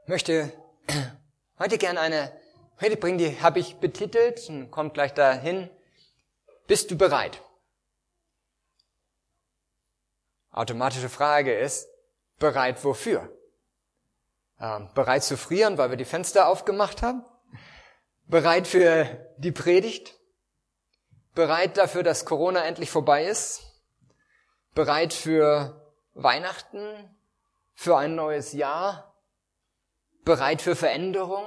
möchte heute gerne eine Rede bringen, die habe ich betitelt und kommt gleich dahin. Bist du bereit? Automatische Frage ist, bereit wofür? Bereit zu frieren, weil wir die Fenster aufgemacht haben? Bereit für die Predigt? Bereit dafür, dass Corona endlich vorbei ist? Bereit für Weihnachten? Für ein neues Jahr? Bereit für Veränderung?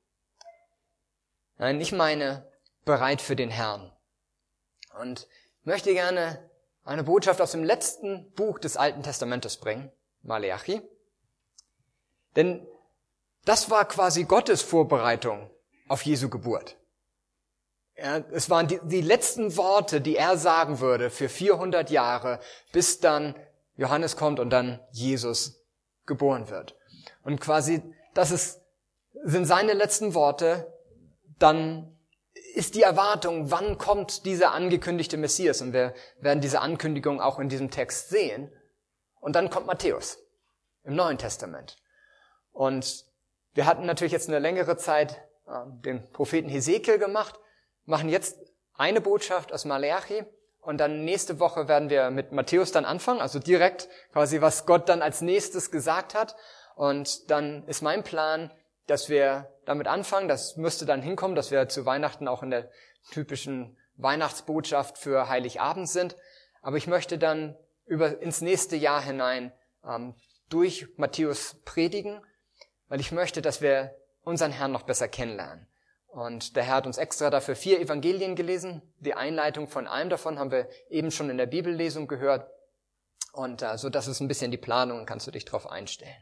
Nein, ich meine, bereit für den Herrn. Und ich möchte gerne eine Botschaft aus dem letzten Buch des Alten Testamentes bringen, Maleachi. Denn das war quasi Gottes Vorbereitung auf Jesu Geburt. Ja, es waren die letzten Worte, die er sagen würde für 400 Jahre, bis dann Johannes kommt und dann Jesus geboren wird. Und quasi, sind seine letzten Worte, dann ist die Erwartung, wann kommt dieser angekündigte Messias? Und wir werden diese Ankündigung auch in diesem Text sehen. Und dann kommt Matthäus im Neuen Testament. Und wir hatten natürlich jetzt eine längere Zeit den Propheten Hesekiel gemacht, machen jetzt eine Botschaft aus Maleachi und dann nächste Woche werden wir mit Matthäus dann anfangen, also direkt quasi, was Gott dann als nächstes gesagt hat. Und dann ist mein Plan, dass wir damit anfangen, das müsste dann hinkommen, dass wir zu Weihnachten auch in der typischen Weihnachtsbotschaft für Heiligabend sind. Aber ich möchte dann ins nächste Jahr hinein durch Matthäus predigen, weil ich möchte, dass wir unseren Herrn noch besser kennenlernen. Und der Herr hat uns extra dafür 4 Evangelien gelesen. Die Einleitung von einem davon haben wir eben schon in der Bibellesung gehört. Und so, das ist ein bisschen die Planung und kannst du dich darauf einstellen.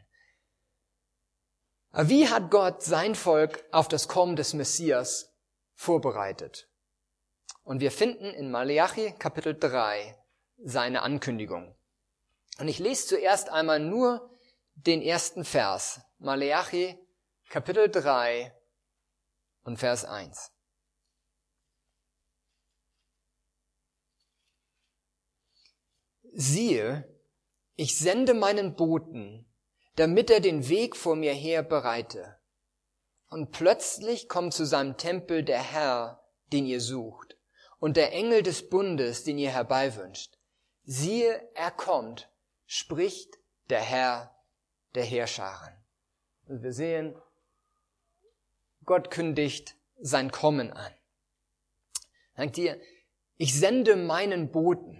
Aber wie hat Gott sein Volk auf das Kommen des Messias vorbereitet? Und wir finden in Maleachi Kapitel 3 seine Ankündigung. Und ich lese zuerst einmal nur den ersten Vers. Maleachi Kapitel 3 und Vers 1. Siehe, ich sende meinen Boten, damit er den Weg vor mir her bereite. Und plötzlich kommt zu seinem Tempel der Herr, den ihr sucht, und der Engel des Bundes, den ihr herbeiwünscht. Siehe, er kommt, spricht der Herr der Heerscharen. Und wir sehen, Gott kündigt sein Kommen an. Sagt ihr, ich sende meinen Boten.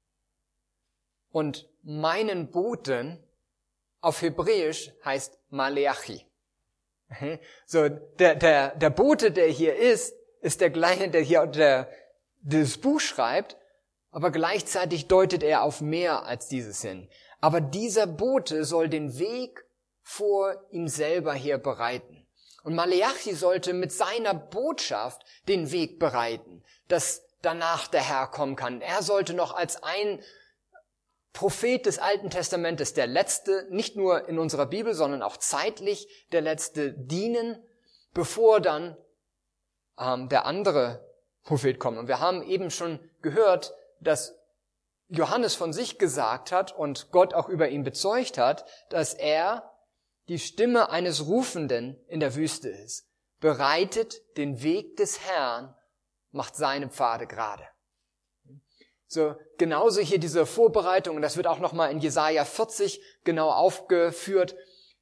Und meinen Boten auf Hebräisch heißt Maleachi. So, der Bote, der hier ist der gleiche, der hier das Buch schreibt, aber gleichzeitig deutet er auf mehr als dieses hin. Aber dieser Bote soll den Weg vor ihm selber her bereiten. Und Maleachi sollte mit seiner Botschaft den Weg bereiten, dass danach der Herr kommen kann. Er sollte noch als ein Prophet des Alten Testamentes, der Letzte, nicht nur in unserer Bibel, sondern auch zeitlich der Letzte dienen, bevor dann der andere Prophet kommt. Und wir haben eben schon gehört, dass Johannes von sich gesagt hat und Gott auch über ihn bezeugt hat, dass er die Stimme eines Rufenden in der Wüste ist. Bereitet den Weg des Herrn, macht seine Pfade gerade. So, genauso hier diese Vorbereitung, und das wird auch nochmal in Jesaja 40 genau aufgeführt.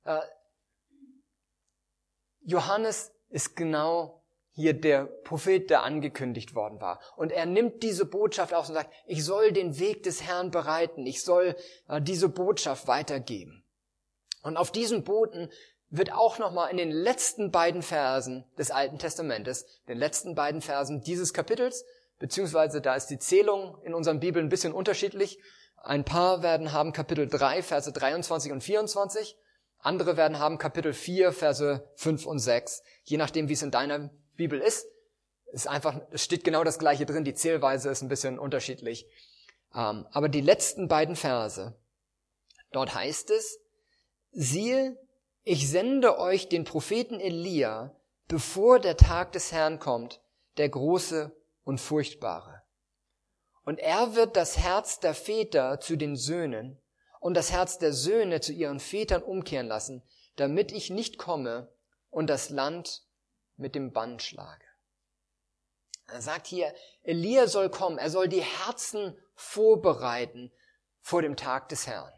Johannes ist genau hier der Prophet, der angekündigt worden war. Und er nimmt diese Botschaft auf und sagt, ich soll den Weg des Herrn bereiten, ich soll diese Botschaft weitergeben. Und auf diesen Boten wird auch nochmal in den letzten beiden Versen des Alten Testamentes, den letzten beiden Versen dieses Kapitels, beziehungsweise da ist die Zählung in unseren Bibeln ein bisschen unterschiedlich. Ein paar werden haben Kapitel 3, Verse 23 und 24. Andere werden haben Kapitel 4, Verse 5 und 6. Je nachdem, wie es in deiner Bibel ist. Es steht genau das Gleiche drin. Die Zählweise ist ein bisschen unterschiedlich. Aber die letzten beiden Verse, dort heißt es, siehe, ich sende euch den Propheten Elia, bevor der Tag des Herrn kommt, der große und furchtbare. Und er wird das Herz der Väter zu den Söhnen und das Herz der Söhne zu ihren Vätern umkehren lassen, damit ich nicht komme und das Land mit dem Bann schlage. Er sagt hier, Elia soll kommen, er soll die Herzen vorbereiten vor dem Tag des Herrn.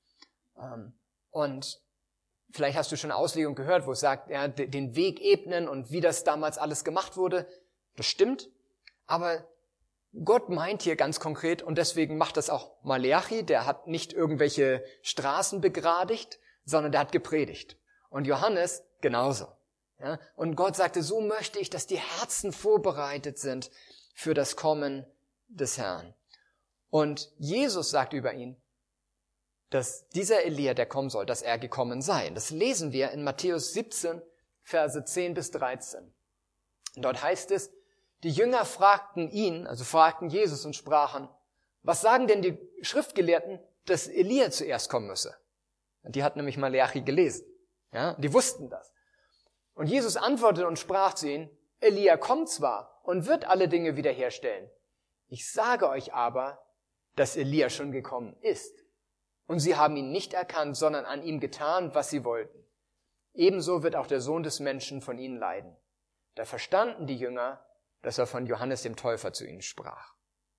Und vielleicht hast du schon eine Auslegung gehört, wo es sagt, ja, den Weg ebnen und wie das damals alles gemacht wurde. Das stimmt, aber Gott meint hier ganz konkret, und deswegen macht das auch Maleachi, der hat nicht irgendwelche Straßen begradigt, sondern der hat gepredigt. Und Johannes genauso. Ja, und Gott sagte, so möchte ich, dass die Herzen vorbereitet sind für das Kommen des Herrn. Und Jesus sagt über ihn, dass dieser Elia, der kommen soll, dass er gekommen sei. Das lesen wir in Matthäus 17, Verse 10 bis 13. Und dort heißt es, die Jünger fragten ihn, also fragten Jesus und sprachen, was sagen denn die Schriftgelehrten, dass Elia zuerst kommen müsse? Und die hatten nämlich Maleachi gelesen. Ja, die wussten das. Und Jesus antwortete und sprach zu ihnen, Elia kommt zwar und wird alle Dinge wiederherstellen. Ich sage euch aber, dass Elia schon gekommen ist. Und sie haben ihn nicht erkannt, sondern an ihm getan, was sie wollten. Ebenso wird auch der Sohn des Menschen von ihnen leiden. Da verstanden die Jünger, dass er von Johannes dem Täufer zu ihnen sprach.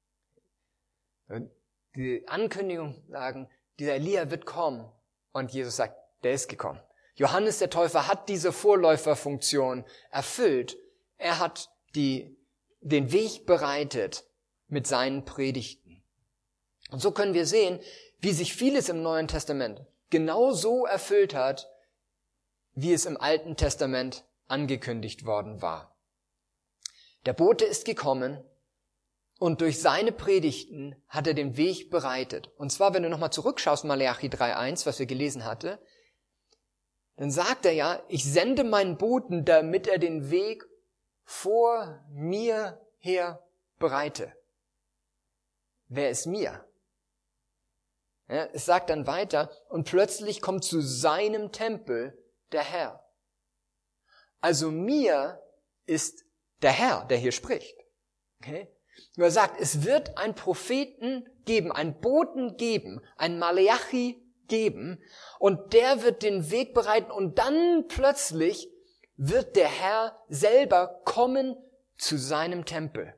Die Ankündigung sagen, dieser Elia wird kommen. Und Jesus sagt, der ist gekommen. Johannes der Täufer hat diese Vorläuferfunktion erfüllt. Er hat den Weg bereitet mit seinen Predigten. Und so können wir sehen, wie sich vieles im Neuen Testament genau so erfüllt hat, wie es im Alten Testament angekündigt worden war. Der Bote ist gekommen und durch seine Predigten hat er den Weg bereitet. Und zwar, wenn du nochmal zurückschaust, Maleachi 3,1, was wir gelesen hatten, dann sagt er ja, ich sende meinen Boten, damit er den Weg vor mir her bereite. Wer ist mir? Ja, es sagt dann weiter, und plötzlich kommt zu seinem Tempel der Herr. Also mir ist der Herr, der hier spricht. Okay? Er sagt, es wird einen Propheten geben, einen Boten geben, einen Maleachi geben, und der wird den Weg bereiten, und dann plötzlich wird der Herr selber kommen zu seinem Tempel.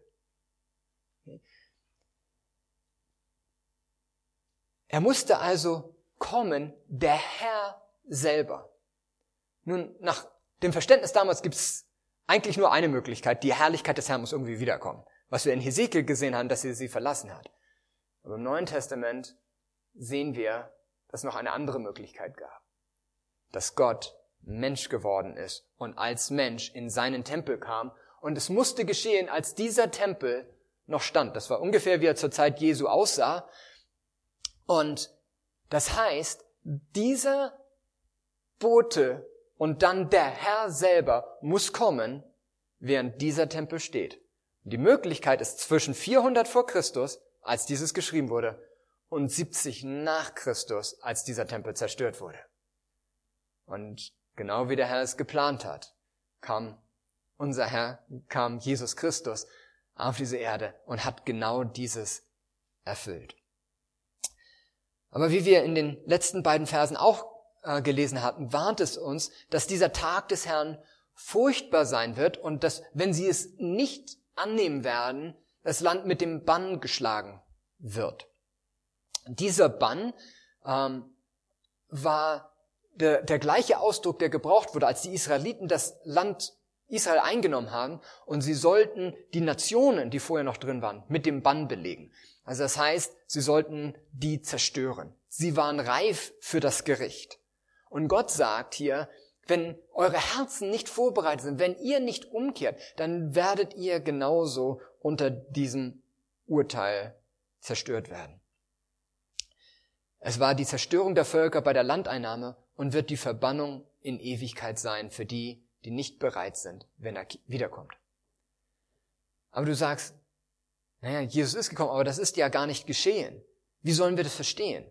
Er musste also kommen, der Herr selber. Nun, nach dem Verständnis damals gibt es eigentlich nur eine Möglichkeit, die Herrlichkeit des Herrn muss irgendwie wiederkommen. Was wir in Hesekiel gesehen haben, dass sie verlassen hat. Aber im Neuen Testament sehen wir, dass es noch eine andere Möglichkeit gab. Dass Gott Mensch geworden ist und als Mensch in seinen Tempel kam. Und es musste geschehen, als dieser Tempel noch stand. Das war ungefähr, wie er zur Zeit Jesu aussah. Und das heißt, dieser Bote und dann der Herr selber muss kommen, während dieser Tempel steht. Und die Möglichkeit ist zwischen 400 vor Christus, als dieses geschrieben wurde, und 70 nach Christus, als dieser Tempel zerstört wurde. Und genau wie der Herr es geplant hat, kam Jesus Christus auf diese Erde und hat genau dieses erfüllt. Aber wie wir in den letzten beiden Versen auch gelesen hatten, warnt es uns, dass dieser Tag des Herrn furchtbar sein wird und dass, wenn sie es nicht annehmen werden, das Land mit dem Bann geschlagen wird. Dieser Bann war der gleiche Ausdruck, der gebraucht wurde, als die Israeliten das Land Israel eingenommen haben, und sie sollten die Nationen, die vorher noch drin waren, mit dem Bann belegen. Also das heißt, sie sollten die zerstören. Sie waren reif für das Gericht. Und Gott sagt hier, wenn eure Herzen nicht vorbereitet sind, wenn ihr nicht umkehrt, dann werdet ihr genauso unter diesem Urteil zerstört werden. Es war die Zerstörung der Völker bei der Landeinnahme und wird die Verbannung in Ewigkeit sein für die, die nicht bereit sind, wenn er wiederkommt. Aber du sagst, naja, Jesus ist gekommen, aber das ist ja gar nicht geschehen. Wie sollen wir das verstehen?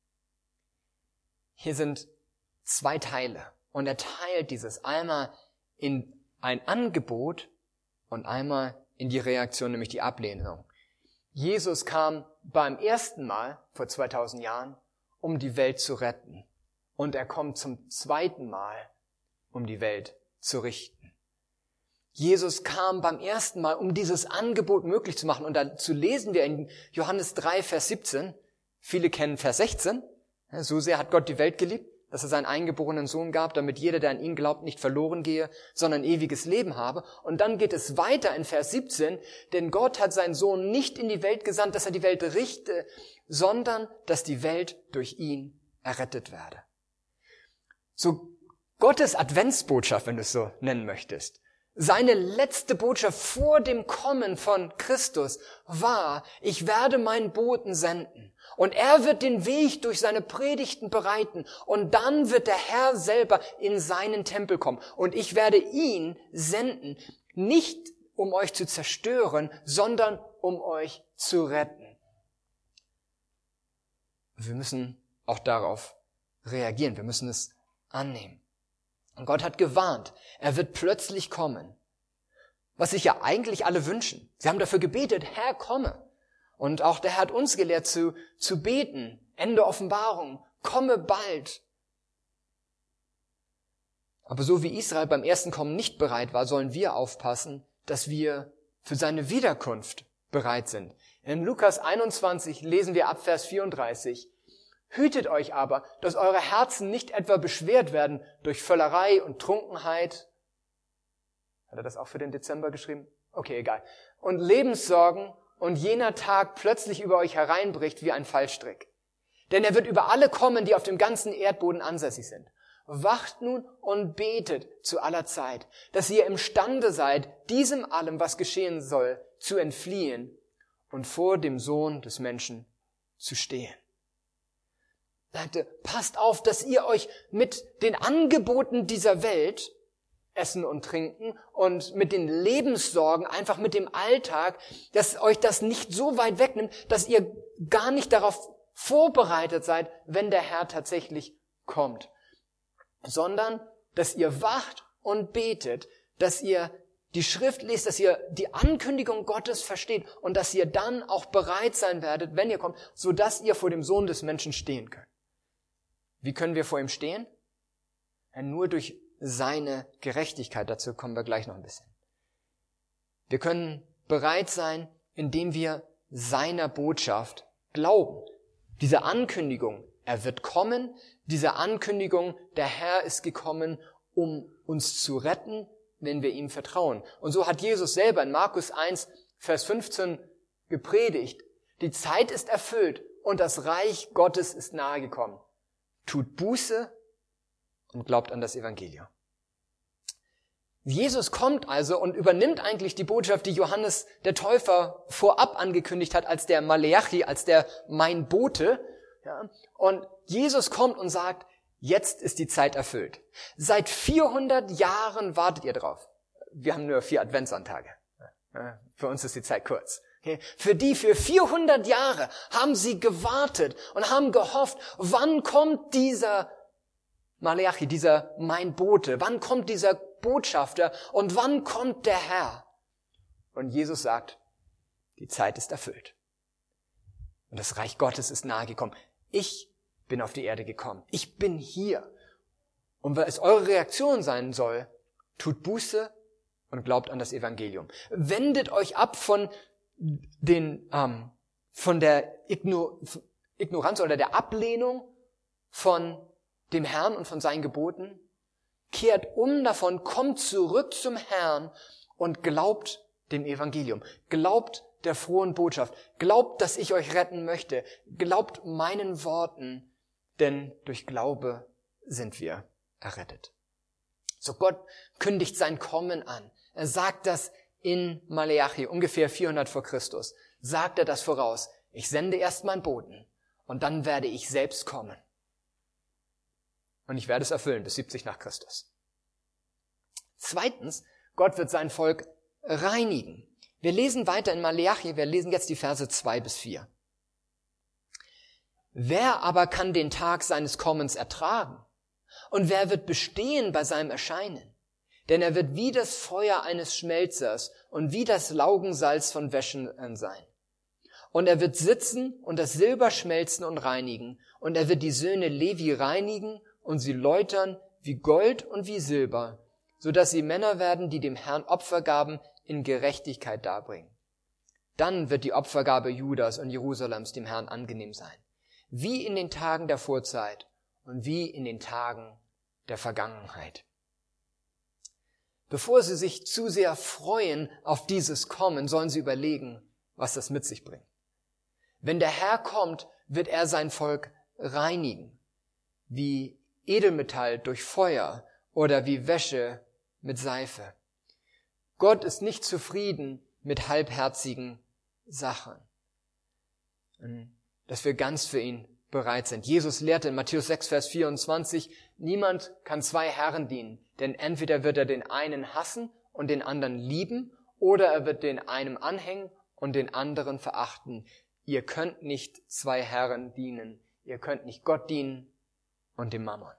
Hier sind zwei Teile. Und er teilt dieses einmal in ein Angebot und einmal in die Reaktion, nämlich die Ablehnung. Jesus kam beim ersten Mal vor 2000 Jahren, um die Welt zu retten, und er kommt zum zweiten Mal, um die Welt zu richten. Jesus kam beim ersten Mal, um dieses Angebot möglich zu machen. Und dazu lesen wir in Johannes 3, Vers 17. Viele kennen Vers 16. So sehr hat Gott die Welt geliebt, dass er seinen eingeborenen Sohn gab, damit jeder, der an ihn glaubt, nicht verloren gehe, sondern ewiges Leben habe. Und dann geht es weiter in Vers 17, denn Gott hat seinen Sohn nicht in die Welt gesandt, dass er die Welt richte, sondern dass die Welt durch ihn errettet werde. So Gottes Adventsbotschaft, wenn du es so nennen möchtest, seine letzte Botschaft vor dem Kommen von Christus war, ich werde meinen Boten senden. Und er wird den Weg durch seine Predigten bereiten. Und dann wird der Herr selber in seinen Tempel kommen. Und ich werde ihn senden, nicht um euch zu zerstören, sondern um euch zu retten. Wir müssen auch darauf reagieren. Wir müssen es annehmen. Und Gott hat gewarnt, er wird plötzlich kommen. Was sich ja eigentlich alle wünschen. Sie haben dafür gebetet, Herr, komme. Und auch der Herr hat uns gelehrt zu beten. Ende Offenbarung, komme bald. Aber so wie Israel beim ersten Kommen nicht bereit war, sollen wir aufpassen, dass wir für seine Wiederkunft bereit sind. In Lukas 21 lesen wir ab Vers 34, hütet euch aber, dass eure Herzen nicht etwa beschwert werden durch Völlerei und Trunkenheit. Hat er das auch für den Dezember geschrieben? Okay, egal. Und Lebenssorgen und jener Tag plötzlich über euch hereinbricht wie ein Fallstrick. Denn er wird über alle kommen, die auf dem ganzen Erdboden ansässig sind. Wacht nun und betet zu aller Zeit, dass ihr imstande seid, diesem allem, was geschehen soll, zu entfliehen und vor dem Sohn des Menschen zu stehen. Sagte, passt auf, dass ihr euch mit den Angeboten dieser Welt, Essen und Trinken, und mit den Lebenssorgen, einfach mit dem Alltag, dass euch das nicht so weit wegnimmt, dass ihr gar nicht darauf vorbereitet seid, wenn der Herr tatsächlich kommt. Sondern, dass ihr wacht und betet, dass ihr die Schrift lest, dass ihr die Ankündigung Gottes versteht und dass ihr dann auch bereit sein werdet, wenn ihr kommt, sodass ihr vor dem Sohn des Menschen stehen könnt. Wie können wir vor ihm stehen? Ja, nur durch seine Gerechtigkeit. Dazu kommen wir gleich noch ein bisschen. Wir können bereit sein, indem wir seiner Botschaft glauben. Diese Ankündigung, er wird kommen, diese Ankündigung, der Herr ist gekommen, um uns zu retten, wenn wir ihm vertrauen. Und so hat Jesus selber in Markus 1, Vers 15 gepredigt, die Zeit ist erfüllt und das Reich Gottes ist nahegekommen. Tut Buße und glaubt an das Evangelium. Jesus kommt also und übernimmt eigentlich die Botschaft, die Johannes der Täufer vorab angekündigt hat, als der Maleachi, als der Mein Bote. Ja, und Jesus kommt und sagt, jetzt ist die Zeit erfüllt. Seit 400 Jahren wartet ihr drauf. Wir haben nur 4 Adventssonntage. Für uns ist die Zeit kurz. Okay. Für 400 Jahre haben sie gewartet und haben gehofft, wann kommt dieser Maleachi, dieser Mein Bote, wann kommt dieser Botschafter und wann kommt der Herr? Und Jesus sagt, die Zeit ist erfüllt. Und das Reich Gottes ist nahegekommen. Ich bin auf die Erde gekommen. Ich bin hier. Und weil es eure Reaktion sein soll, tut Buße und glaubt an das Evangelium. Wendet euch ab von der Ignoranz oder der Ablehnung von dem Herrn und von seinen Geboten. Kehrt um davon, kommt zurück zum Herrn und glaubt dem Evangelium. Glaubt der frohen Botschaft. Glaubt, dass ich euch retten möchte. Glaubt meinen Worten, denn durch Glaube sind wir errettet. So Gott kündigt sein Kommen an. Er sagt das in Maleachi, ungefähr 400 vor Christus. Sagt er das voraus. Ich sende erst meinen Boten und dann werde ich selbst kommen. Und ich werde es erfüllen bis 70 nach Christus. Zweitens, Gott wird sein Volk reinigen. Wir lesen weiter in Maleachi, wir lesen jetzt die Verse 2-4. Wer aber kann den Tag seines Kommens ertragen? Und wer wird bestehen bei seinem Erscheinen? Denn er wird wie das Feuer eines Schmelzers und wie das Laugensalz von Wäschern sein. Und er wird sitzen und das Silber schmelzen und reinigen. Und er wird die Söhne Levi reinigen und sie läutern wie Gold und wie Silber, so dass sie Männer werden, die dem Herrn Opfergaben in Gerechtigkeit darbringen. Dann wird die Opfergabe Judas und Jerusalems dem Herrn angenehm sein, wie in den Tagen der Vorzeit und wie in den Tagen der Vergangenheit. Bevor sie sich zu sehr freuen auf dieses Kommen, sollen sie überlegen, was das mit sich bringt. Wenn der Herr kommt, wird er sein Volk reinigen, wie Edelmetall durch Feuer oder wie Wäsche mit Seife. Gott ist nicht zufrieden mit halbherzigen Sachen, dass wir ganz für ihn bereit sind. Jesus lehrte in Matthäus 6, Vers 24, niemand kann zwei Herren dienen, denn entweder wird er den einen hassen und den anderen lieben, oder er wird den einen anhängen und den anderen verachten. Ihr könnt nicht zwei Herren dienen. Ihr könnt nicht Gott dienen und dem Mammon.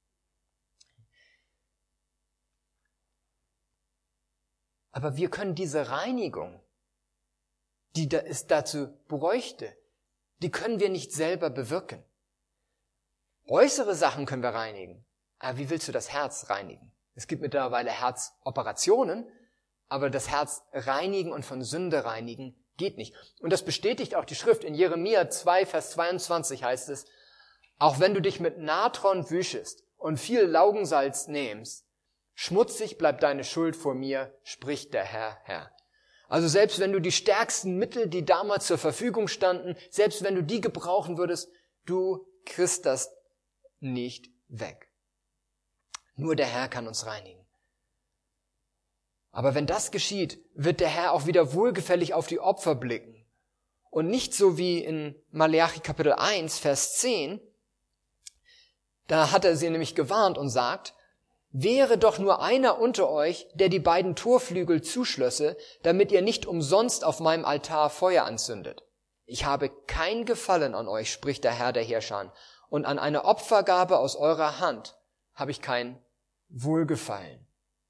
Aber wir können diese Reinigung, die es dazu bräuchte, die können wir nicht selber bewirken. Äußere Sachen können wir reinigen. Aber wie willst du das Herz reinigen? Es gibt mittlerweile Herzoperationen, aber das Herz reinigen und von Sünde reinigen geht nicht. Und das bestätigt auch die Schrift. In Jeremia 2, Vers 22 heißt es, auch wenn du dich mit Natron wüschest und viel Laugensalz nimmst, schmutzig bleibt deine Schuld vor mir, spricht der Herr. Also selbst wenn du die stärksten Mittel, die damals zur Verfügung standen, selbst wenn du die gebrauchen würdest, du kriegst das nicht weg. Nur der Herr kann uns reinigen. Aber wenn das geschieht, wird der Herr auch wieder wohlgefällig auf die Opfer blicken. Und nicht so wie in Maleachi Kapitel 1, Vers 10, da hat er sie nämlich gewarnt und sagt, wäre doch nur einer unter euch, der die beiden Torflügel zuschlösse, damit ihr nicht umsonst auf meinem Altar Feuer anzündet. Ich habe kein Gefallen an euch, spricht der Herr der Heerscharen, und an einer Opfergabe aus eurer Hand habe ich kein Wohlgefallen.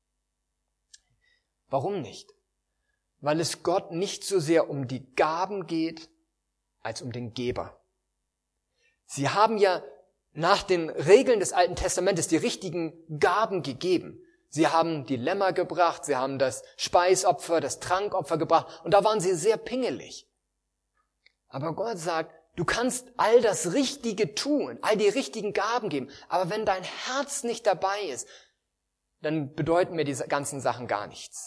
Warum nicht? Weil es Gott nicht so sehr um die Gaben geht, als um den Geber. Sie haben ja nach den Regeln des Alten Testamentes die richtigen Gaben gegeben. Sie haben die Lämmer gebracht, sie haben das Speisopfer, das Trankopfer gebracht und da waren sie sehr pingelig. Aber Gott sagt, du kannst all das Richtige tun, all die richtigen Gaben geben, aber wenn dein Herz nicht dabei ist, dann bedeuten mir diese ganzen Sachen gar nichts.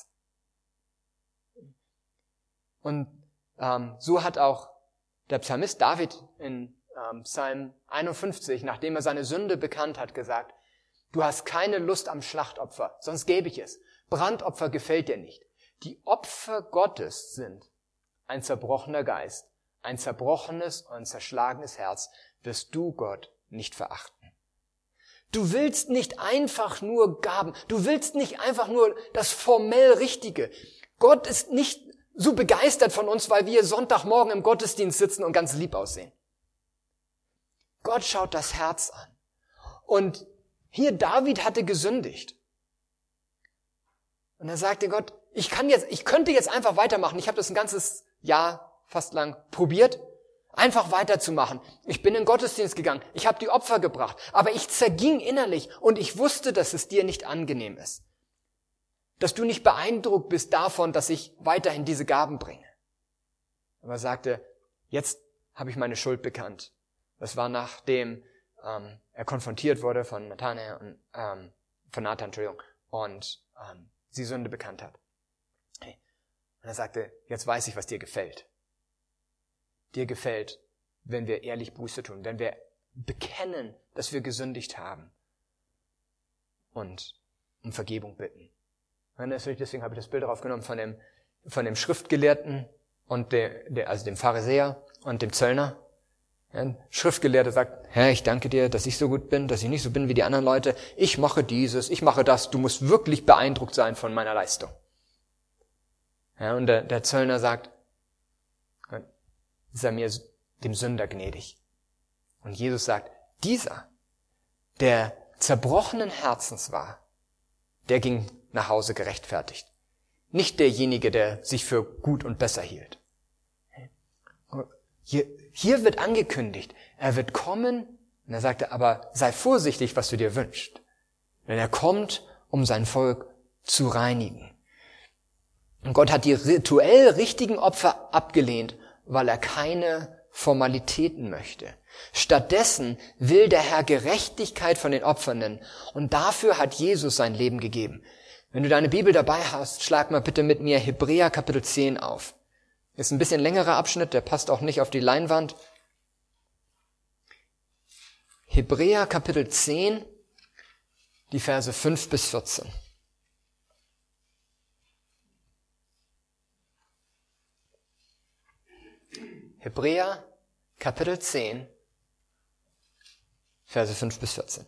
Und so hat auch der Psalmist David in Psalm 51, nachdem er seine Sünde bekannt hat, gesagt, du hast keine Lust am Schlachtopfer, sonst gäbe ich es. Brandopfer gefällt dir nicht. Die Opfer Gottes sind ein zerbrochener Geist, ein zerbrochenes und zerschlagenes Herz, wirst du Gott nicht verachten. Du willst nicht einfach nur Gaben, du willst nicht einfach nur das formell Richtige. Gott ist nicht so begeistert von uns, weil wir Sonntagmorgen im Gottesdienst sitzen und ganz lieb aussehen. Gott schaut das Herz an. Und hier David hatte gesündigt. Und er sagte Gott, ich könnte jetzt einfach weitermachen. Ich habe das ein ganzes Jahr fast lang probiert, einfach weiterzumachen. Ich bin in den Gottesdienst gegangen, ich habe die Opfer gebracht, aber ich zerging innerlich und ich wusste, dass es dir nicht angenehm ist. Dass du nicht beeindruckt bist davon, dass ich weiterhin diese Gaben bringe. Aber er sagte, jetzt habe ich meine Schuld bekannt. Das war nachdem er konfrontiert wurde von Nathan und sie Sünde bekannt hat. Und er sagte, jetzt weiß ich, was dir gefällt. Dir gefällt, wenn wir ehrlich Buße tun, wenn wir bekennen, dass wir gesündigt haben und um Vergebung bitten. Und deswegen habe ich das Bild aufgenommen von dem Schriftgelehrten und also dem Pharisäer und dem Zöllner. Ein Schriftgelehrter sagt, Herr, ich danke dir, dass ich so gut bin, dass ich nicht so bin wie die anderen Leute. Ich mache dieses, ich mache das. Du musst wirklich beeindruckt sein von meiner Leistung. Ja, und der Zöllner sagt, sei mir dem Sünder gnädig. Und Jesus sagt, dieser, der zerbrochenen Herzens war, der ging nach Hause gerechtfertigt. Nicht derjenige, der sich für gut und besser hielt. Hier wird angekündigt, er wird kommen Und er sagte, aber sei vorsichtig, was du dir wünschst. Denn er kommt, um sein Volk zu reinigen. Und Gott hat die rituell richtigen Opfer abgelehnt, weil er keine Formalitäten möchte. Stattdessen will der Herr Gerechtigkeit von den Opfernden. Und dafür hat Jesus sein Leben gegeben. Wenn du deine Bibel dabei hast, schlag mal bitte mit mir Hebräer Kapitel 10 auf. Ist ein bisschen längerer Abschnitt, der passt auch nicht auf die Leinwand. Hebräer Kapitel 10, die Verse 5 bis 14. Hebräer Kapitel 10, Verse 5 bis 14.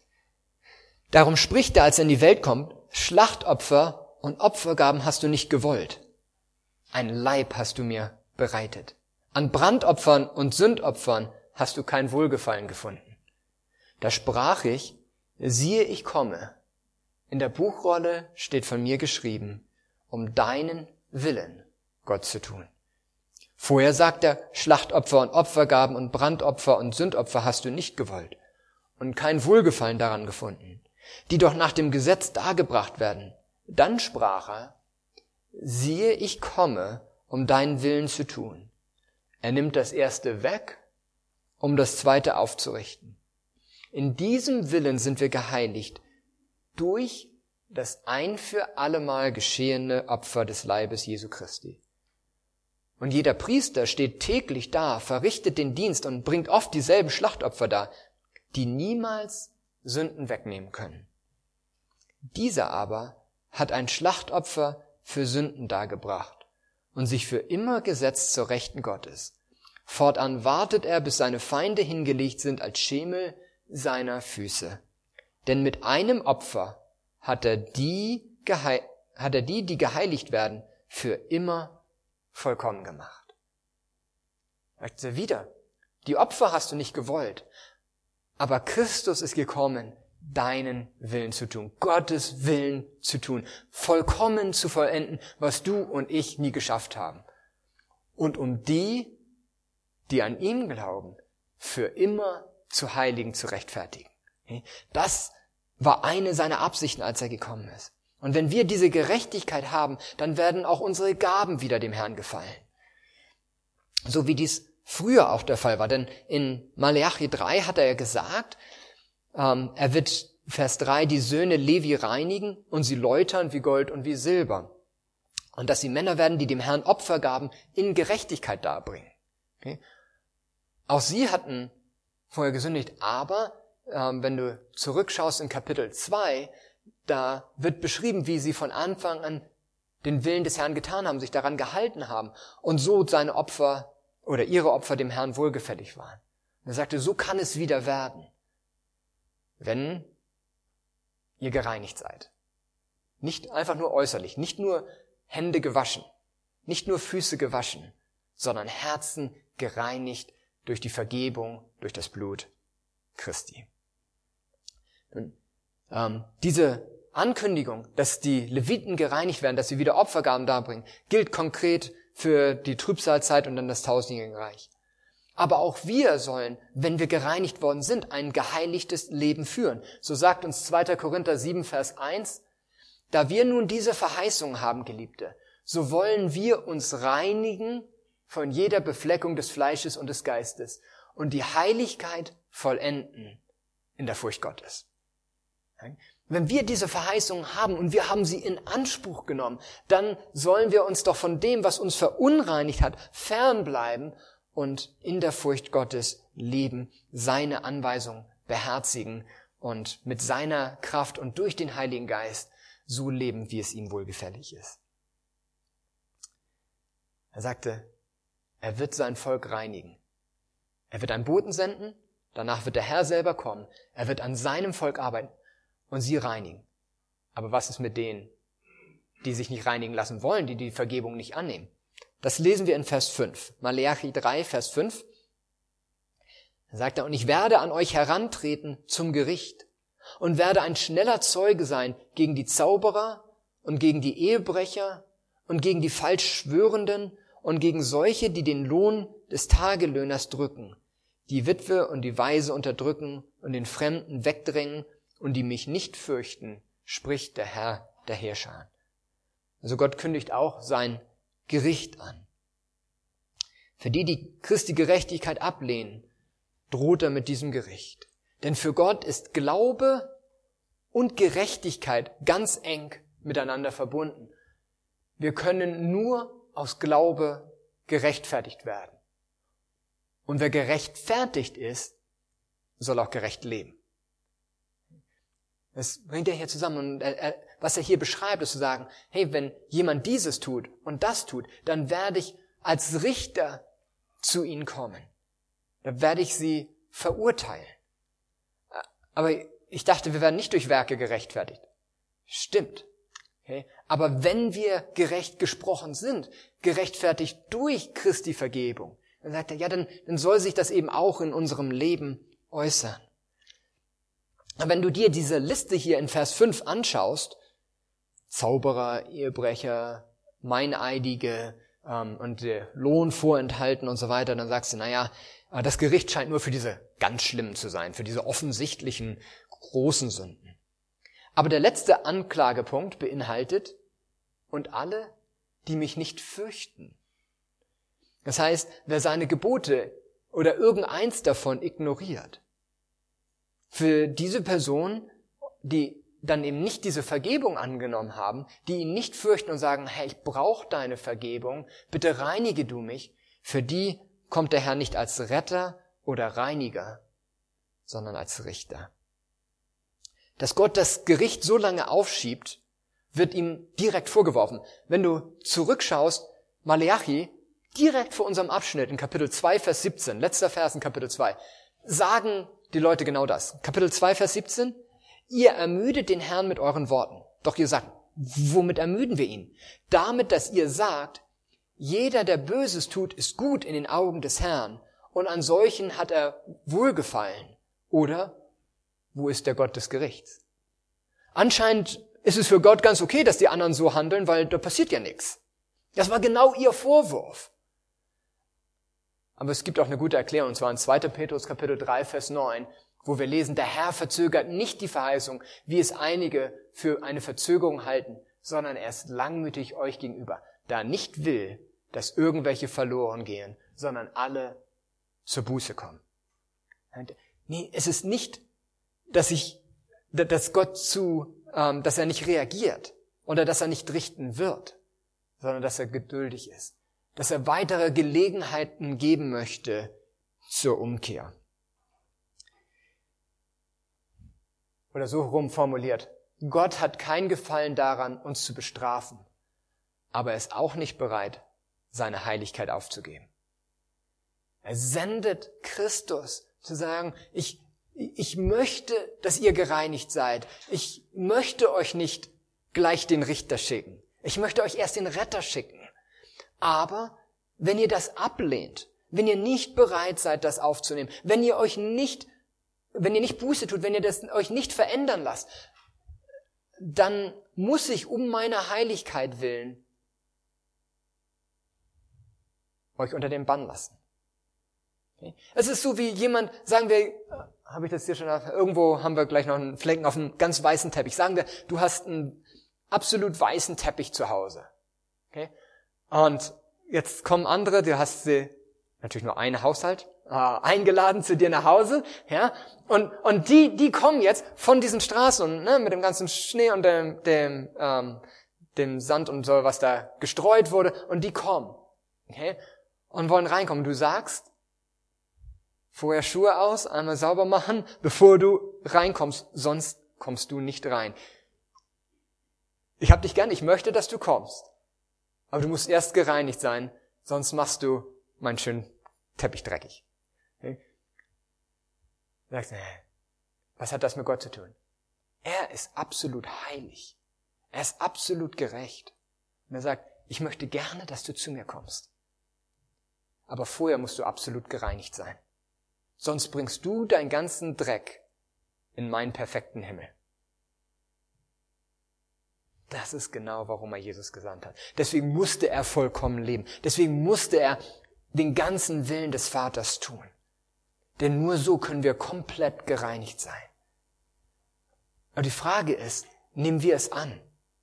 Darum spricht er, als er in die Welt kommt, Schlachtopfer und Opfergaben hast du nicht gewollt. Ein Leib hast du mir bereitet. An Brandopfern und Sündopfern hast du kein Wohlgefallen gefunden. Da sprach ich, siehe, ich komme. In der Buchrolle steht von mir geschrieben, um deinen Willen, Gott, zu tun. Vorher sagt er, Schlachtopfer und Opfergaben und Brandopfer und Sündopfer hast du nicht gewollt und kein Wohlgefallen daran gefunden, die doch nach dem Gesetz dargebracht werden. Dann sprach er, siehe, ich komme, um deinen Willen zu tun. Er nimmt das erste weg, um das zweite aufzurichten. In diesem Willen sind wir geheiligt, durch das ein für allemal geschehene Opfer des Leibes Jesu Christi. Und jeder Priester steht täglich da, verrichtet den Dienst und bringt oft dieselben Schlachtopfer dar, die niemals Sünden wegnehmen können. Dieser aber hat ein Schlachtopfer für Sünden dargebracht und sich für immer gesetzt zur Rechten Gottes. Fortan wartet er, bis seine Feinde hingelegt sind als Schemel seiner Füße. Denn mit einem Opfer hat er die geheiligt werden, für immer vollkommen gemacht. Sagt er wieder, die Opfer hast du nicht gewollt, aber Christus ist gekommen, deinen Willen zu tun, Gottes Willen zu tun, vollkommen zu vollenden, was du und ich nie geschafft haben. Und um die, die an ihn glauben, für immer zu heiligen, zu rechtfertigen. Das war eine seiner Absichten, als er gekommen ist. Und wenn wir diese Gerechtigkeit haben, dann werden auch unsere Gaben wieder dem Herrn gefallen. So wie dies früher auch der Fall war. Denn in Maleachi 3 hat er ja gesagt, er wird, Vers 3, die Söhne Levi reinigen und sie läutern wie Gold und wie Silber. Und dass sie Männer werden, die dem Herrn Opfergaben in Gerechtigkeit darbringen. Okay? Auch sie hatten vorher gesündigt, aber wenn du zurückschaust in Kapitel 2, da wird beschrieben, wie sie von Anfang an den Willen des Herrn getan haben, sich daran gehalten haben und so seine Opfer oder ihre Opfer dem Herrn wohlgefällig waren. Und er sagte, so kann es wieder werden, wenn ihr gereinigt seid. Nicht einfach nur äußerlich, nicht nur Hände gewaschen, nicht nur Füße gewaschen, sondern Herzen gereinigt durch die Vergebung, durch das Blut Christi. Und diese Ankündigung, dass die Leviten gereinigt werden, dass sie wieder Opfergaben darbringen, gilt konkret für die Trübsalzeit und dann das tausendjährige Reich. Aber auch wir sollen, wenn wir gereinigt worden sind, ein geheiligtes Leben führen. So sagt uns 2. Korinther 7, Vers 1, da wir nun diese Verheißung haben, Geliebte, so wollen wir uns reinigen von jeder Befleckung des Fleisches und des Geistes und die Heiligkeit vollenden in der Furcht Gottes. Wenn wir diese Verheißung haben und wir haben sie in Anspruch genommen, dann sollen wir uns doch von dem, was uns verunreinigt hat, fernbleiben und in der Furcht Gottes leben, seine Anweisungen beherzigen und mit seiner Kraft und durch den Heiligen Geist so leben, wie es ihm wohlgefällig ist. Er sagte, er wird sein Volk reinigen. Er wird einen Boten senden, danach wird der Herr selber kommen. Er wird an seinem Volk arbeiten und sie reinigen. Aber was ist mit denen, die sich nicht reinigen lassen wollen, die die Vergebung nicht annehmen? Das lesen wir in Vers 5. Maleachi 3, Vers 5. Da sagt er, und ich werde an euch herantreten zum Gericht und werde ein schneller Zeuge sein gegen die Zauberer und gegen die Ehebrecher und gegen die Falschschwörenden und gegen solche, die den Lohn des Tagelöhners drücken. die Witwe und die Waise unterdrücken und den Fremden wegdrängen und die mich nicht fürchten, spricht der Herr der Heerscharen. Also Gott kündigt auch sein Gericht an. Für die, die Christi Gerechtigkeit ablehnen, droht er mit diesem Gericht. Denn für Gott ist Glaube und Gerechtigkeit ganz eng miteinander verbunden. Wir können nur aus Glaube gerechtfertigt werden. Und wer gerechtfertigt ist, soll auch gerecht leben. Das bringt er hier zusammen. Und was er hier beschreibt, ist zu sagen, hey, wenn jemand dieses tut und das tut, dann werde ich als Richter zu ihnen kommen. Dann werde ich sie verurteilen. Aber ich dachte, wir werden nicht durch Werke gerechtfertigt. Stimmt. Okay? Aber wenn wir gerecht gesprochen sind, gerechtfertigt durch Christi Vergebung, dann sagt er, ja, dann soll sich das eben auch in unserem Leben äußern. Aber wenn du dir diese Liste hier in Vers 5 anschaust, Zauberer, Ehebrecher, Meineidige und Lohn vorenthalten und so weiter, dann sagst du, naja, das Gericht scheint nur für diese ganz schlimmen zu sein, für diese offensichtlichen großen Sünden. Aber der letzte Anklagepunkt beinhaltet, und alle, die mich nicht fürchten. Das heißt, wer seine Gebote oder irgendeins davon ignoriert, für diese Person, die dann eben nicht diese Vergebung angenommen haben, die ihn nicht fürchten und sagen, hey, ich brauche deine Vergebung, bitte reinige du mich, für die kommt der Herr nicht als Retter oder Reiniger, sondern als Richter. Dass Gott das Gericht so lange aufschiebt, wird ihm direkt vorgeworfen. Wenn du zurückschaust, Maleachi, direkt vor unserem Abschnitt in Kapitel 2, Vers 17, letzter Vers in Kapitel 2, sagen die Leute genau das. Kapitel 2, Vers 17, ihr ermüdet den Herrn mit euren Worten. Doch ihr sagt, womit ermüden wir ihn? Damit, dass ihr sagt, jeder, der Böses tut, ist gut in den Augen des Herrn und an solchen hat er Wohlgefallen. Oder, wo ist der Gott des Gerichts? Anscheinend ist es für Gott ganz okay, dass die anderen so handeln, weil da passiert ja nichts. Das war genau ihr Vorwurf. Aber es gibt auch eine gute Erklärung, und zwar in 2. Petrus Kapitel 3, Vers 9, wo wir lesen, der Herr verzögert nicht die Verheißung, wie es einige für eine Verzögerung halten, sondern er ist langmütig euch gegenüber, da er nicht will, dass irgendwelche verloren gehen, sondern alle zur Buße kommen. Nee, es ist nicht, dass er nicht reagiert oder dass er nicht richten wird, sondern dass er geduldig ist, dass er weitere Gelegenheiten geben möchte zur Umkehr. Oder so rum formuliert, Gott hat kein Gefallen daran, uns zu bestrafen, aber er ist auch nicht bereit, seine Heiligkeit aufzugeben. Er sendet Christus zu sagen, ich möchte, dass ihr gereinigt seid. Ich möchte euch nicht gleich den Richter schicken. Ich möchte euch erst den Retter schicken. Aber wenn ihr das ablehnt, wenn ihr nicht bereit seid, das aufzunehmen, wenn ihr nicht Buße tut, wenn ihr das euch nicht verändern lasst, dann muss ich um meiner Heiligkeit willen euch unter den Bann lassen. Okay? Es ist so wie jemand, sagen wir, habe ich das hier schon, irgendwo haben wir gleich noch einen Flecken auf einem ganz weißen Teppich. Sagen wir, du hast einen absolut weißen Teppich zu Hause. Okay? Und jetzt kommen andere, du hast sie, natürlich nur einen Haushalt, eingeladen zu dir nach Hause, ja, und die kommen jetzt von diesen Straßen, ne, mit dem ganzen Schnee und dem Sand und so, was da gestreut wurde, und die kommen, okay, und wollen reinkommen. Du sagst, vorher Schuhe aus, einmal sauber machen, bevor du reinkommst, sonst kommst du nicht rein. Ich hab dich gern, ich möchte, dass du kommst. Aber du musst erst gereinigt sein, sonst machst du meinen schönen Teppich dreckig. Okay? Du sagst, was hat das mit Gott zu tun? Er ist absolut heilig. Er ist absolut gerecht. Und er sagt, ich möchte gerne, dass du zu mir kommst. Aber vorher musst du absolut gereinigt sein. Sonst bringst du deinen ganzen Dreck in meinen perfekten Himmel. Das ist genau, warum er Jesus gesandt hat. Deswegen musste er vollkommen leben. Deswegen musste er den ganzen Willen des Vaters tun. Denn nur so können wir komplett gereinigt sein. Aber die Frage ist, nehmen wir es an?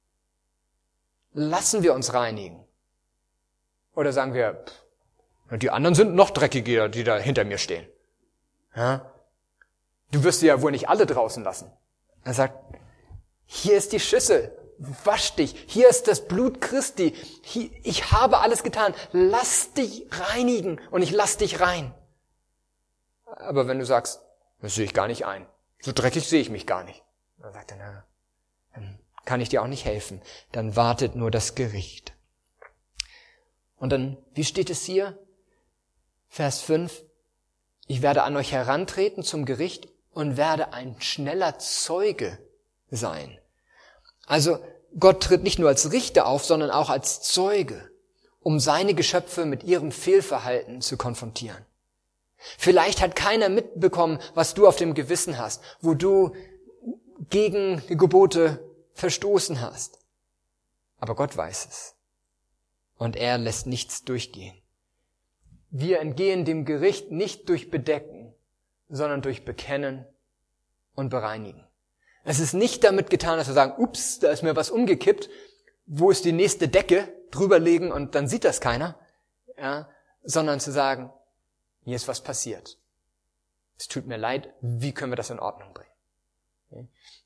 Lassen wir uns reinigen? Oder sagen wir, die anderen sind noch dreckiger, die da hinter mir stehen. Ja? Du wirst sie ja wohl nicht alle draußen lassen. Er sagt, hier ist die Schüssel, wasch dich, hier ist das Blut Christi, ich habe alles getan, lass dich reinigen und ich lass dich rein. Aber wenn du sagst, das sehe ich gar nicht ein, so dreckig sehe ich mich gar nicht, dann sagt er, na, dann kann ich dir auch nicht helfen, dann wartet nur das Gericht. Und dann, wie steht es hier? Vers 5, ich werde an euch herantreten zum Gericht und werde ein schneller Zeuge sein. Also Gott tritt nicht nur als Richter auf, sondern auch als Zeuge, um seine Geschöpfe mit ihrem Fehlverhalten zu konfrontieren. Vielleicht hat keiner mitbekommen, was du auf dem Gewissen hast, wo du gegen die Gebote verstoßen hast. Aber Gott weiß es. Und er lässt nichts durchgehen. Wir entgehen dem Gericht nicht durch Bedecken, sondern durch Bekennen und Bereinigen. Es ist nicht damit getan, dass wir sagen, ups, da ist mir was umgekippt, wo ist die nächste Decke, drüberlegen und dann sieht das keiner, ja, sondern zu sagen, hier ist was passiert. Es tut mir leid, wie können wir das in Ordnung bringen?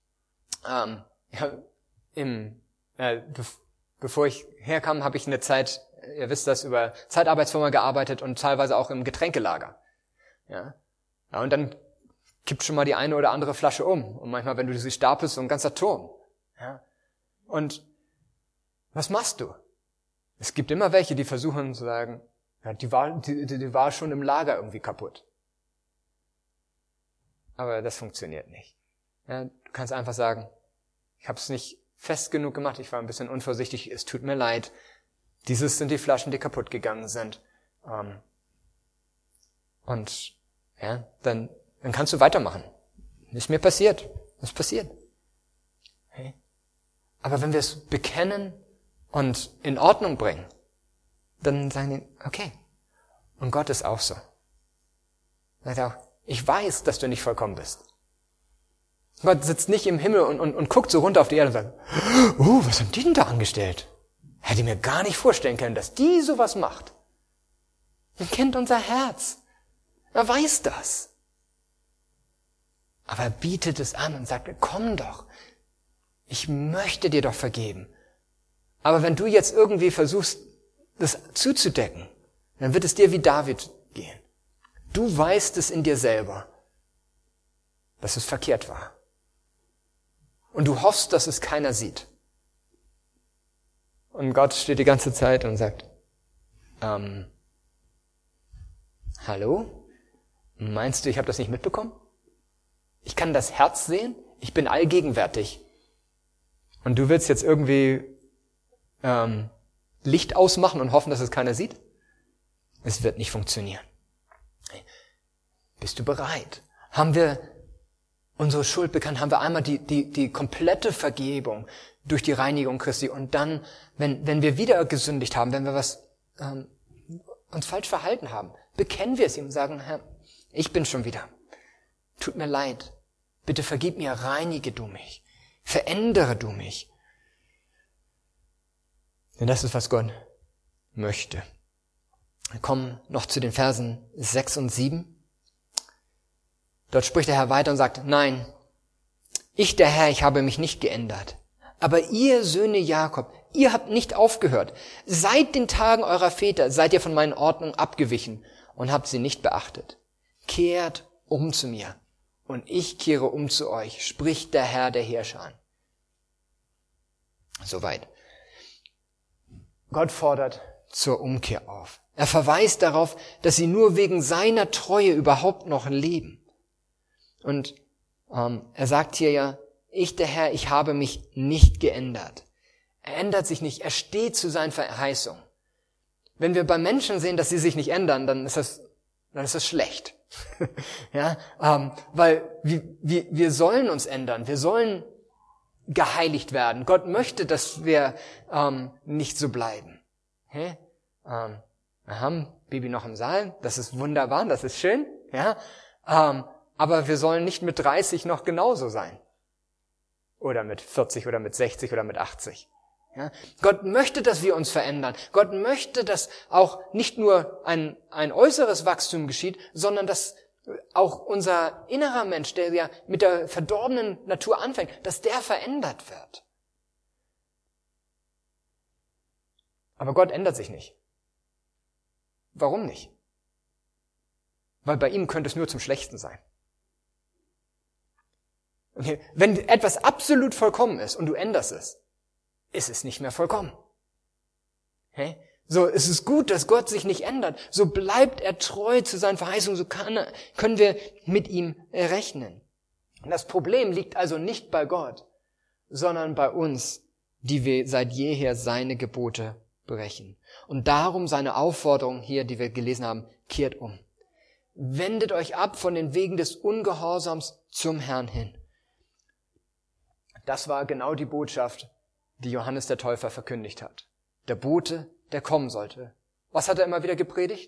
Okay. Bevor ich herkam, habe ich eine Zeit, ihr wisst das, über Zeitarbeitsfirma gearbeitet und teilweise auch im Getränkelager. Ja, und dann kippt schon mal die eine oder andere Flasche um. Und manchmal, wenn du sie stapelst, so ein ganzer Turm. Ja, und was machst du? Es gibt immer welche, die versuchen zu sagen, ja, die war schon im Lager irgendwie kaputt. Aber das funktioniert nicht. Ja, du kannst einfach sagen, ich habe es nicht fest genug gemacht, ich war ein bisschen unvorsichtig, es tut mir leid. Dieses sind die Flaschen, die kaputt gegangen sind. Und ja, dann kannst du weitermachen. Ist mir passiert. Ist passiert. Okay. Aber wenn wir es bekennen und in Ordnung bringen, dann sagen die, okay. Und Gott ist auch so. Er sagt auch, ich weiß, dass du nicht vollkommen bist. Gott sitzt nicht im Himmel und guckt so runter auf die Erde und sagt, was haben die denn da angestellt? Hätte mir gar nicht vorstellen können, dass die sowas macht. Er kennt unser Herz. Er weiß das. Aber er bietet es an und sagt, komm doch. Ich möchte dir doch vergeben. Aber wenn du jetzt irgendwie versuchst, das zuzudecken, dann wird es dir wie David gehen. Du weißt es in dir selber, dass es verkehrt war. Und du hoffst, dass es keiner sieht. Und Gott steht die ganze Zeit und sagt, hallo? Meinst du, ich habe das nicht mitbekommen? Ich kann das Herz sehen, ich bin allgegenwärtig. Und du willst jetzt irgendwie Licht ausmachen und hoffen, dass es keiner sieht? Es wird nicht funktionieren. Bist du bereit? Haben wir unsere Schuld bekannt? Haben wir einmal die komplette Vergebung durch die Reinigung Christi? Und dann, wenn wir wieder gesündigt haben, wenn wir uns falsch verhalten haben, bekennen wir es ihm und sagen, Herr, ich bin schon wieder. Tut mir leid. Bitte vergib mir, reinige du mich. Verändere du mich. Denn das ist, was Gott möchte. Wir kommen noch zu den Versen 6 und 7. Dort spricht der Herr weiter und sagt, nein, ich der Herr, ich habe mich nicht geändert. Aber ihr Söhne Jakob, ihr habt nicht aufgehört. Seit den Tagen eurer Väter seid ihr von meinen Ordnungen abgewichen und habt sie nicht beachtet. Kehrt um zu mir und ich kehre um zu euch, spricht der Herr der Heerscharen. Soweit. Gott fordert zur Umkehr auf. Er verweist darauf, dass sie nur wegen seiner Treue überhaupt noch leben. Und er sagt hier ja, ich der Herr, ich habe mich nicht geändert. Er ändert sich nicht, er steht zu seinen Verheißungen. Wenn wir bei Menschen sehen, dass sie sich nicht ändern, dann ist das schlecht. Ja, weil wir sollen uns ändern, wir sollen geheiligt werden. Gott möchte, dass wir nicht so bleiben. Okay? Wir haben Baby noch im Saal, das ist wunderbar, das ist schön. Ja, Aber wir sollen nicht mit 30 noch genauso sein. Oder mit 40 oder mit 60 oder mit 80. Ja? Gott möchte, dass wir uns verändern. Gott möchte, dass auch nicht nur ein äußeres Wachstum geschieht, sondern dass auch unser innerer Mensch, der ja mit der verdorbenen Natur anfängt, dass der verändert wird. Aber Gott ändert sich nicht. Warum nicht? Weil bei ihm könnte es nur zum Schlechten sein. Okay. Wenn etwas absolut vollkommen ist und du änderst es, ist es nicht mehr vollkommen. Okay. So, es ist gut, dass Gott sich nicht ändert. So bleibt er treu zu seinen Verheißungen, so können wir mit ihm rechnen. Und das Problem liegt also nicht bei Gott, sondern bei uns, die wir seit jeher seine Gebote brechen. Und darum seine Aufforderung hier, die wir gelesen haben, kehrt um. Wendet euch ab von den Wegen des Ungehorsams zum Herrn hin. Das war genau die Botschaft, die Johannes der Täufer verkündigt hat. Der Bote, der kommen sollte. Was hat er immer wieder gepredigt?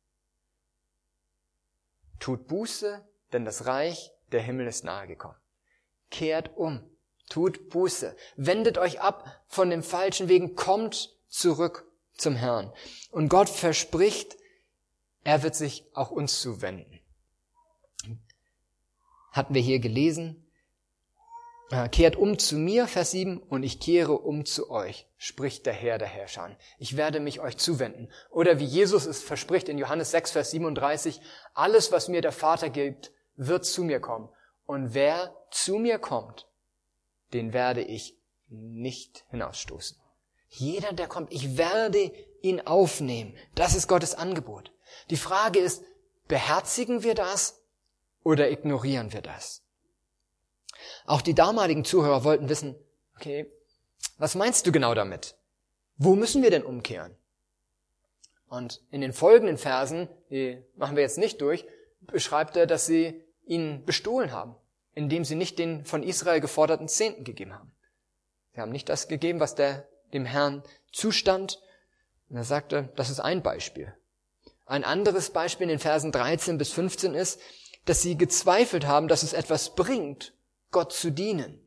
Tut Buße, denn das Reich der Himmel ist nahe gekommen. Kehrt um, tut Buße, wendet euch ab von den falschen Wegen, kommt zurück zum Herrn. Und Gott verspricht, er wird sich auch uns zuwenden. Hatten wir hier gelesen. Kehrt um zu mir, Vers 7, und ich kehre um zu euch, spricht der Herr der Herrscher. Ich werde mich euch zuwenden. Oder wie Jesus es verspricht in Johannes 6, Vers 37, alles, was mir der Vater gibt, wird zu mir kommen. Und wer zu mir kommt, den werde ich nicht hinausstoßen. Jeder, der kommt, ich werde ihn aufnehmen. Das ist Gottes Angebot. Die Frage ist, beherzigen wir das oder ignorieren wir das? Auch die damaligen Zuhörer wollten wissen, okay, was meinst du genau damit? Wo müssen wir denn umkehren? Und in den folgenden Versen, die machen wir jetzt nicht durch, beschreibt er, dass sie ihn bestohlen haben, indem sie nicht den von Israel geforderten Zehnten gegeben haben. Sie haben nicht das gegeben, was dem Herrn zustand. Und er sagte, das ist ein Beispiel. Ein anderes Beispiel in den Versen 13 bis 15 ist, dass sie gezweifelt haben, dass es etwas bringt, Gott zu dienen.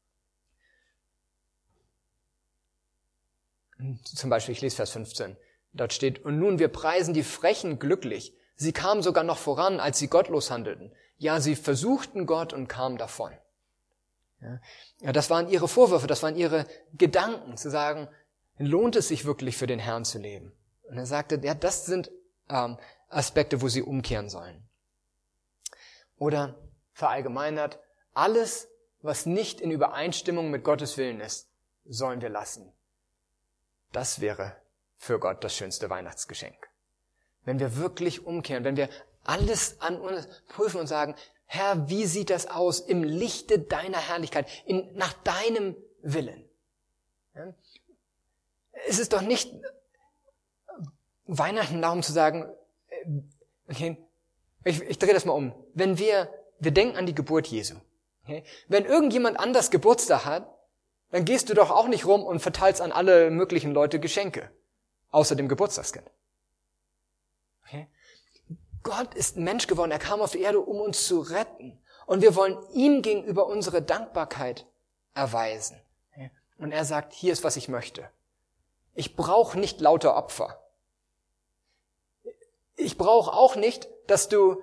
Zum Beispiel, ich lese Vers 15. Dort steht, und nun, wir preisen die Frechen glücklich. Sie kamen sogar noch voran, als sie gottlos handelten. Ja, sie versuchten Gott und kamen davon. Ja, das waren ihre Vorwürfe, das waren ihre Gedanken, zu sagen, lohnt es sich wirklich für den Herrn zu leben? Und er sagte, ja, das sind Aspekte, wo sie umkehren sollen. Oder verallgemeinert, alles, was nicht in Übereinstimmung mit Gottes Willen ist, sollen wir lassen. Das wäre für Gott das schönste Weihnachtsgeschenk. Wenn wir wirklich umkehren, wenn wir alles an uns prüfen und sagen, Herr, wie sieht das aus im Lichte deiner Herrlichkeit, nach deinem Willen? Ja? Es ist doch nicht Weihnachten darum zu sagen, okay, ich drehe das mal um. Wenn wir denken an die Geburt Jesu. Okay? Wenn irgendjemand anders Geburtstag hat, dann gehst du doch auch nicht rum und verteilst an alle möglichen Leute Geschenke, außer dem Geburtstagskind. Okay? Gott ist Mensch geworden, er kam auf die Erde, um uns zu retten. Und wir wollen ihm gegenüber unsere Dankbarkeit erweisen. Okay? Und er sagt, hier ist, was ich möchte. Ich brauche nicht lauter Opfer. Ich brauche auch nicht, dass du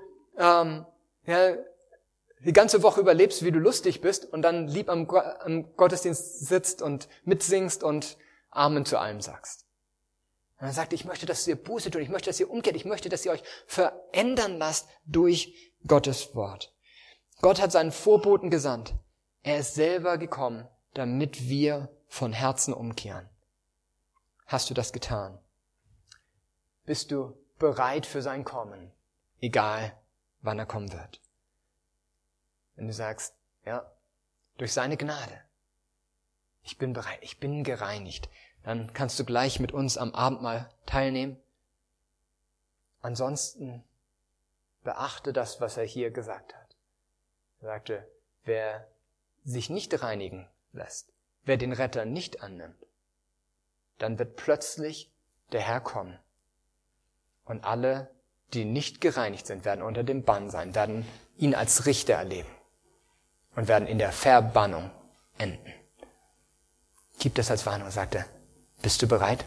die ganze Woche überlebst, wie du lustig bist und dann lieb am Gottesdienst sitzt und mitsingst und Amen zu allem sagst. Und er sagt, ich möchte, dass ihr Buße tut, ich möchte, dass ihr umkehrt, ich möchte, dass ihr euch verändern lasst durch Gottes Wort. Gott hat seinen Vorboten gesandt. Er ist selber gekommen, damit wir von Herzen umkehren. Hast du das getan? Bist du bereit für sein Kommen, egal wann er kommen wird? Wenn du sagst, ja, durch seine Gnade, ich bin bereit, ich bin gereinigt, dann kannst du gleich mit uns am Abendmahl teilnehmen. Ansonsten beachte das, was er hier gesagt hat. Er sagte, wer sich nicht reinigen lässt, wer den Retter nicht annimmt, dann wird plötzlich der Herr kommen und alle, die nicht gereinigt sind, werden unter dem Bann sein, werden ihn als Richter erleben und werden in der Verbannung enden. Gibt es als Warnung, sagte, bist du bereit?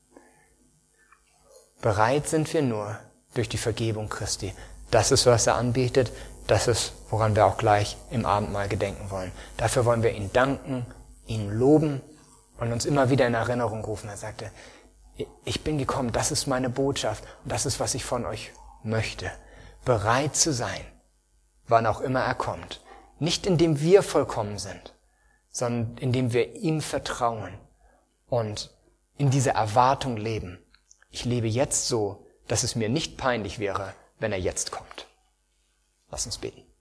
Bereit sind wir nur durch die Vergebung Christi. Das ist, was er anbietet. Das ist, woran wir auch gleich im Abendmahl gedenken wollen. Dafür wollen wir ihn danken, ihn loben und uns immer wieder in Erinnerung rufen. Er sagte, ich bin gekommen, das ist meine Botschaft und das ist, was ich von euch möchte. Bereit zu sein, wann auch immer er kommt. Nicht indem wir vollkommen sind, sondern indem wir ihm vertrauen und in dieser Erwartung leben. Ich lebe jetzt so, dass es mir nicht peinlich wäre, wenn er jetzt kommt. Lass uns beten.